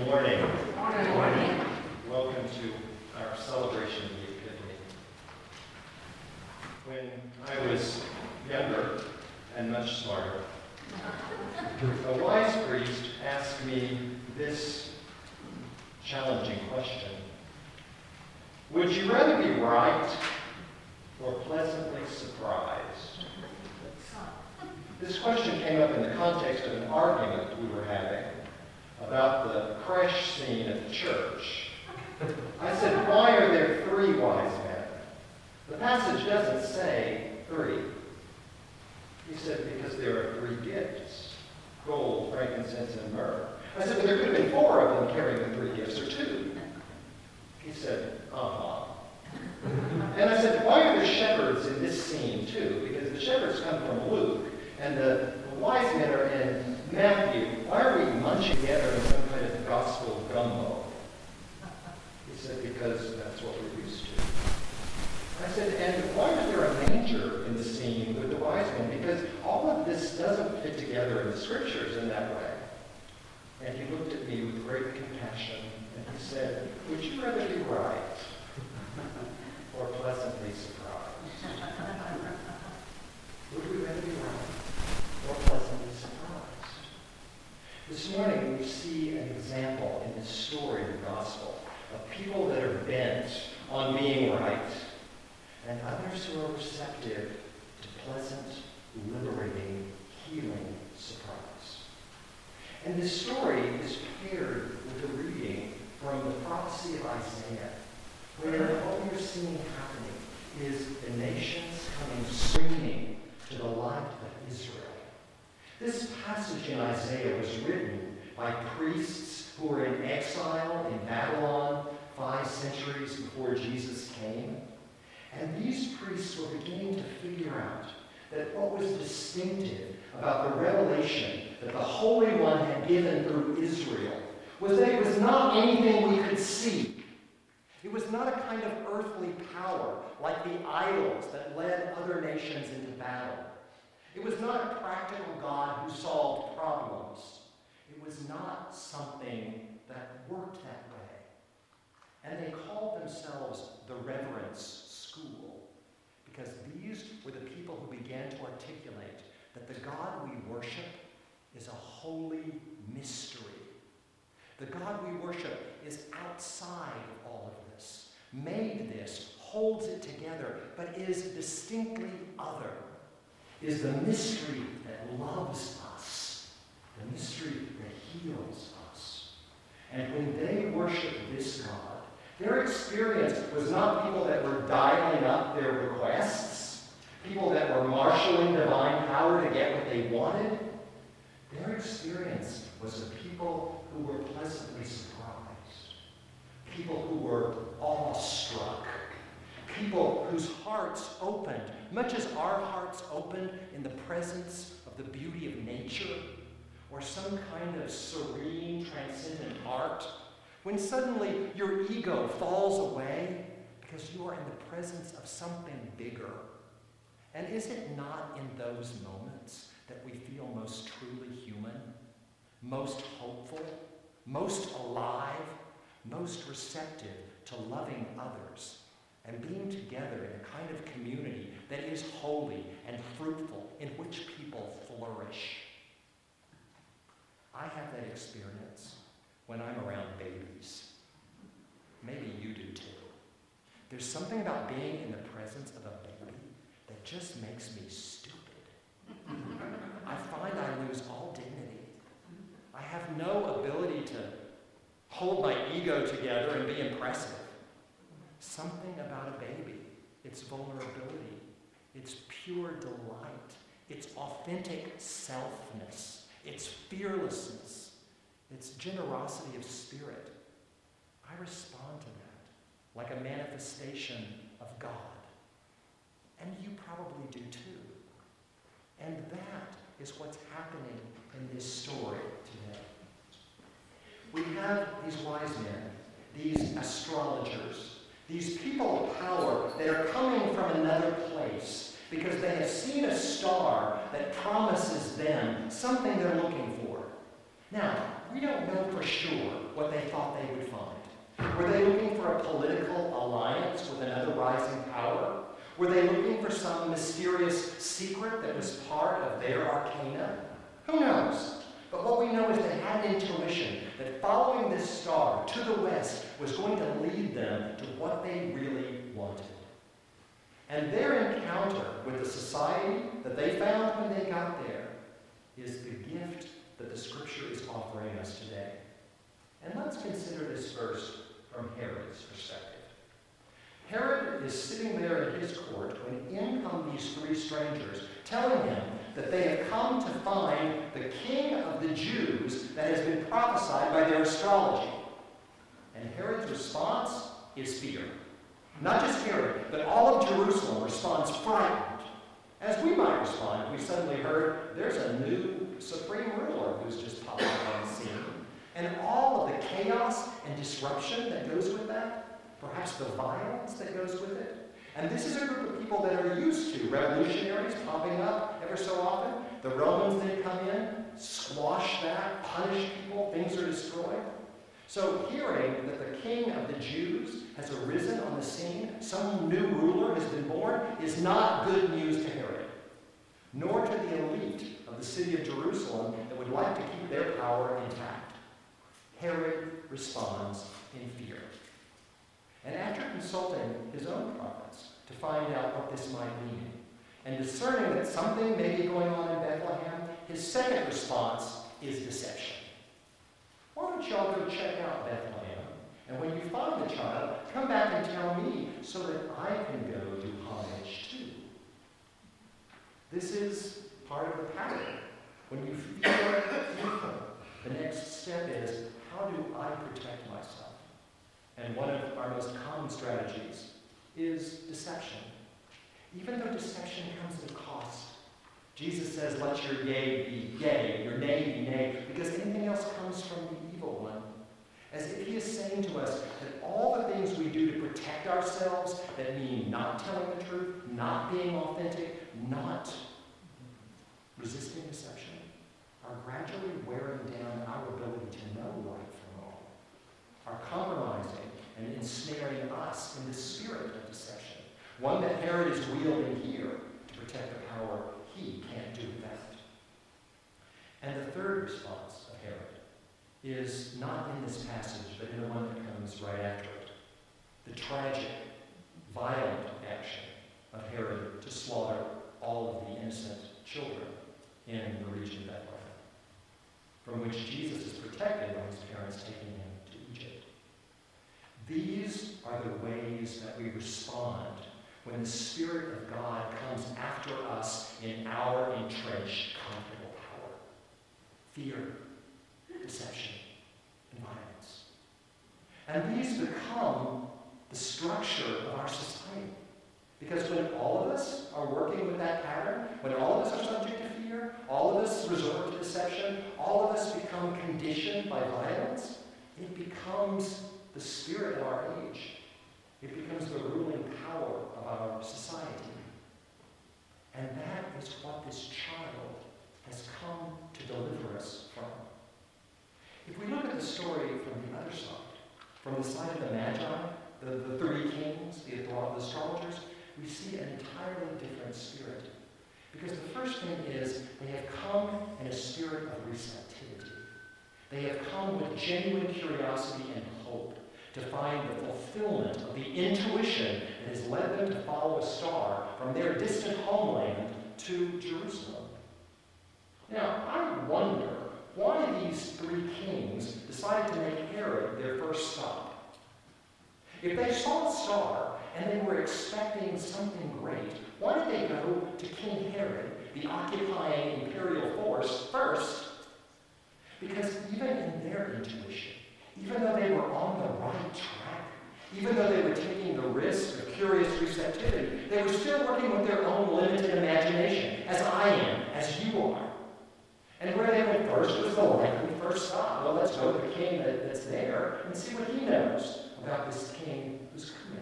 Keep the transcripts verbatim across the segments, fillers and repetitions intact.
morning. Good morning. Welcome to our celebration of the Epiphany. When I was younger and much smarter, a wise priest asked me this challenging question. Would you rather be right or pleasantly surprised? This question came up in the context of an argument we were having about the crash scene at the church. I said, why are there three wise men? The passage doesn't say three. He said, because there are three gifts, gold, frankincense, and myrrh. I said, but there could have been four of them carrying the three gifts, or two. He said, uh-huh. And I said, why are there shepherds in this scene too? Because the shepherds come from Luke, and the, the wise men are in Matthew. Why are we munching together in some kind of gospel gumbo? He said, because that's what we're used to. I said, and why is there a manger in the scene with the wise men? Because all of this doesn't fit together in the scriptures in that way. And he looked at me with great compassion, and he said, would you rather be right or pleasantly surprised? Would we rather be right or pleasantly surprised? This morning we see an example in this story of the gospel of people that are bent on being right and others who are receptive to pleasant, liberating, healing surprise. And this story is paired with a reading from the prophecy of Isaiah, where what we're seeing happening is the nations coming screaming to the light of Israel. This passage in Isaiah was written by priests who were in exile in Babylon five centuries before Jesus came. And these priests were beginning to figure out that what was distinctive about the revelation that the Holy One had given through Israel was that it was not anything we could see. It was not a kind of earthly power like the idols that led other nations into battle. It was not a practical God who solved problems. It was not something that worked that way. And they called themselves the Reverence School because these were the people who began to articulate that the God we worship is a holy mystery. The God we worship is outside of all of this, made this, holds it together, but is distinctly other, is the mystery that loves us, the mystery that heals us. And when they worship this God, their experience was not people that were dialing up their requests, people that were marshaling divine power to get what they wanted. Their experience was of people who were pleasantly surprised, people who were awestruck, people whose hearts opened, much as our hearts opened in the presence of the beauty of nature or some kind of serene, transcendent art, when suddenly your ego falls away because you are in the presence of something bigger. And is it not in those moments that we feel most truly human, most hopeful, most alive, most receptive to loving others and being together in a kind of community that is holy and fruitful, in which people flourish? I have that experience when I'm around babies. Maybe you do too. There's something about being in the presence of a baby that just makes me stupid. I find I lose all dignity. I have no ability to hold my ego together and be impressive. Something about a baby, its vulnerability, its pure delight, its authentic selfness, its fearlessness, its generosity of spirit. I respond to that like a manifestation of God. And you probably do too. And that is what's happening in this story today. We have these wise men, these astrologers, these people of power that are coming from another place because they have seen a star that promises them something they're looking for. Now, we don't know for sure what they thought they would find. Were they looking for a political alliance with another rising power? Were they looking for some mysterious secret that was part of their arcana? Who knows? But what we know is they had an intuition that following this star to the west was going to lead them to what they really wanted. And their encounter with the society that they found when they got there is the gift that the Scripture is offering us today. And let's consider this first from Herod's perspective. Herod is sitting there in his court when in come these three strangers, telling him that they have come to find the king of the Jews that has been prophesied by their astrology. And Herod's response is fear. Not just Herod, but all of Jerusalem responds frightened. As we might respond if we suddenly heard there's a new supreme ruler who's just popped up on the scene. And all of the chaos and disruption that goes with that, perhaps the violence that goes with it. And this is a group of people that are used to revolutionaries popping up ever so often. The Romans then come in, squash that, punish people, things are destroyed. So hearing that the king of the Jews has arisen on the scene, some new ruler has been born, is not good news to Herod, nor to the elite of the city of Jerusalem that would like to keep their power intact. Herod responds in fear. And after consulting his own prophets to find out what this might mean, and discerning that something may be going on in Bethlehem, his second response is deception. Why don't y'all go check out Bethlehem, and when you find the child, come back and tell me so that I can go do homage too. This is part of the pattern. When you feel fearful, the next step is, how do I protect myself? And one of our most common strategies is deception. Even though deception comes at a cost. Jesus says, let your yea be yea, your nay be nay, because anything else comes from the evil one. As if he is saying to us that all the things we do to protect ourselves, that mean not telling the truth, not being authentic, not resisting deception, are gradually wearing down our ability to know right from wrong, are compromising and ensnaring us in the spirit of deception, one that Herod is wielding here to protect the power he can't do without. And the third response of Herod is not in this passage, but in the one that comes right after it. The tragic, violent action of Herod to slaughter all of the innocent children in the region of Bethlehem, from which Jesus is protected by his parents taking him to Egypt. These are the ways that we respond when the Spirit of God comes after us in our entrenched, comfortable power. Fear, deception, and violence. And these become the structure of our society. Because when all of us are working with that pattern, when all of us are subject to fear, all of us resort to deception, all of us become conditioned by violence, it becomes the spirit of our age. It becomes the ruling power of our society. And that is what this child has come to deliver us from. If we look at the story from the other side, from the side of the Magi, the, the three kings, the, the astrologers, we see an entirely different spirit. Because the first thing is they have come in a spirit of receptivity. They have come with genuine curiosity and hope to find the fulfillment of the intuition that has led them to follow a star from their distant homeland to Jerusalem. Now, I wonder why these three kings decided to make Herod their first stop. If they saw a star and they were expecting something great, why did they go to King Herod, the occupying imperial force, first? Because even in their intuition, even though they were on the right track, even though they were taking the risk of curious receptivity, they were still working with their own limited imagination, as I am, as you are. And where they went first was the likely first stop. Well, let's go to the king that, that's there and see what he knows about this king who's coming.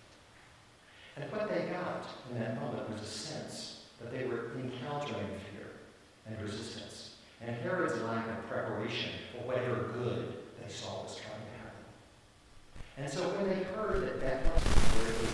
And what they got in that moment was a sense that they were encountering fear and resistance. and Herod's lack of preparation for whatever good they saw was coming to happen. And so when they heard that Bethlehem was where it was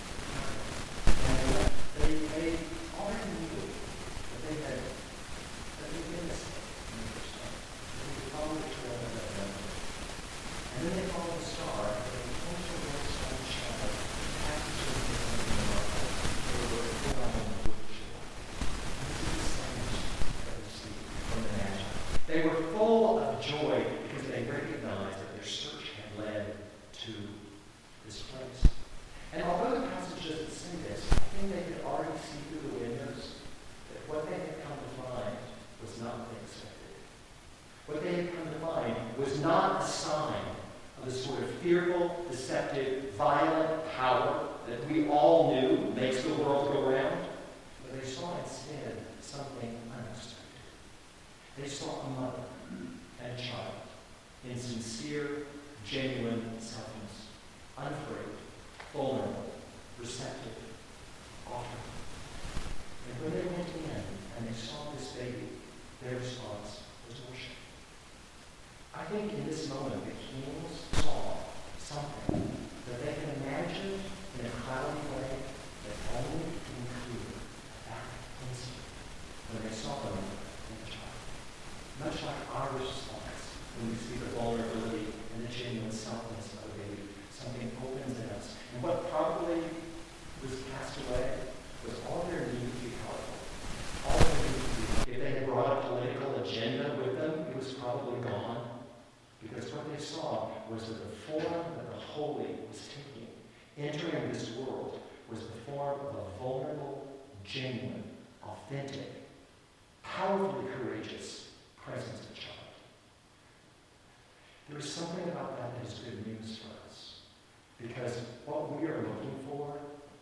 happening, they, they already knew that they had that they were innocent in the first time. They would follow the trail of that memory. And then they followed the star, and they came to a little stone shadow, passed through the different in the market. They were full on the wood shore. This is the same that we see from the Magi. They were full of joy because they recognized that their search had led to this place. And although the passage doesn't say this, I think they could already see through the windows that what they had come to find was not what they expected. What they had come to find was not a sign of the sort of fearful, deceptive, violent power that we all knew makes the world go round, but they saw instead something unexpected. They saw a mother and a child in sincere, genuine selfness, unafraid, vulnerable, receptive, offering. And when they went in and they saw this baby, their response was worship. I think in this moment the kings saw something that they can imagine in a cloudy way that only can include that instant when they saw them in the child. Much like our response when we see the vulnerability and the genuine selflessness of a baby, something opens in us. And what probably was cast away was all their need to be powerful. All their need to be, if they had brought a political agenda with them, it was probably gone. Because what they saw was that the form that the Holy was taking, entering this world, was the form of a vulnerable, genuine, authentic, powerfully courageous presence of a child. There is something about that that is good news for us. Because what we are looking for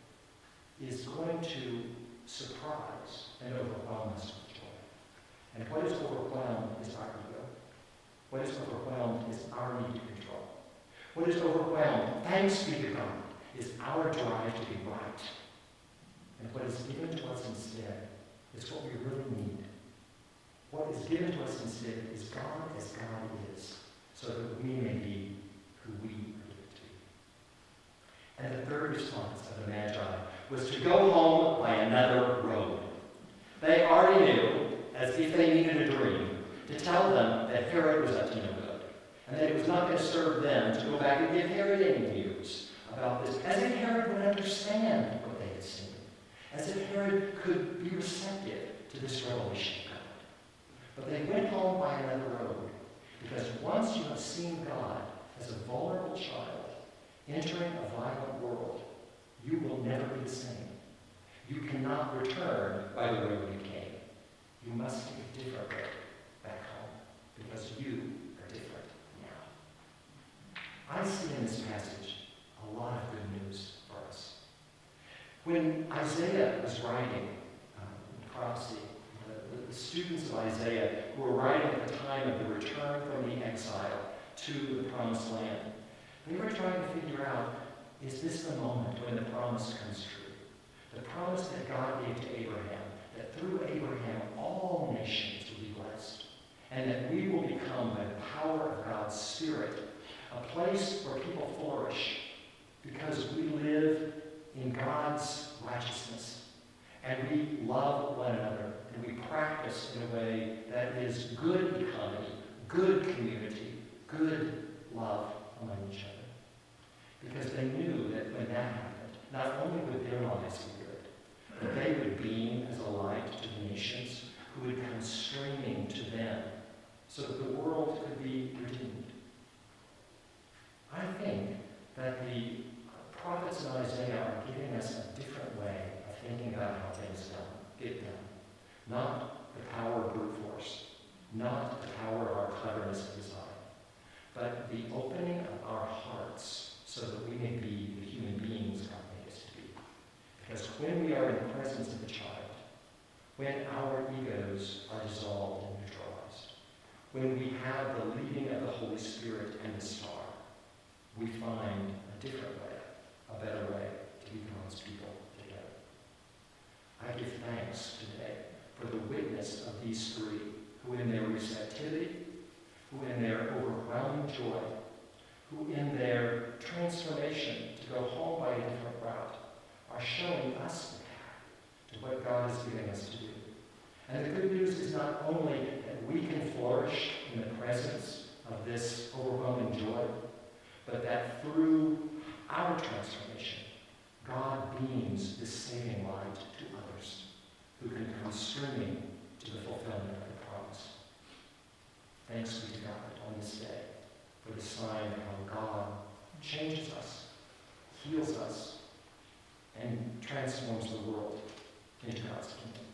is going to surprise and overwhelm us with joy. And what is overwhelmed is our ego. What is overwhelmed is our need to control. What is overwhelmed, thanks be to God, is our drive to be right. And what is given to us instead is what we really need. What is given to us instead is God as God is, so that we may be who we are given to be. And the third response of the Magi was to go home by another road. They already knew, as if they needed a dream, to tell them that Herod was up to no good, and that it was not going to serve them to go back and give Herod any news about this, as if Herod would understand what they had seen, as if Herod could be receptive to this revelation of God. But they went home by another road, because once you have seen God as a vulnerable child entering a violent world, you will never be the same. You cannot return by the road you came. You must take a different road back home, because you are different now. I see in this passage a lot of good news for us. When Isaiah was writing um, prophecy, the, the students of Isaiah who were writing at the time of the return from the exile to the promised land, they were trying to figure out, is this the moment when the promise comes true? The promise that God gave to Abraham, that through Abraham all nations will be blessed, and that we will become, by the power of God's Spirit, a place where people flourish because we live in God's righteousness, and we love one another, and we practice in a way that is good economy, good community, good love among each other. Because they knew that when that happened, not only would their lives be good, but they would beam as a light to the nations who would come streaming to them so that the world could be redeemed. I think that the prophets in Isaiah are giving us a different way of thinking about how things done, get done. Not the power of brute force, not the power of our cleverness and design, but the opening of our hearts so that we may be the human beings God made us to be. Because when we are in the presence of the child, when our egos are dissolved and neutralized, when we have the leading of the Holy Spirit and the star, we find a different way, a better way to be God's people together. I give thanks today for the witness of these three who in their receptivity, who in their overwhelming joy, who in their transformation to go home by a different route, are showing us the path to what God is giving us to do. And the good news is not only that we can flourish in the presence of this overwhelming joy, but that through our transformation, God beams this saving light to others who can come streaming to the fulfillment of the promise. Thanks be to God on this day for the sign of how God changes us, heals us, and transforms the world into God's kingdom.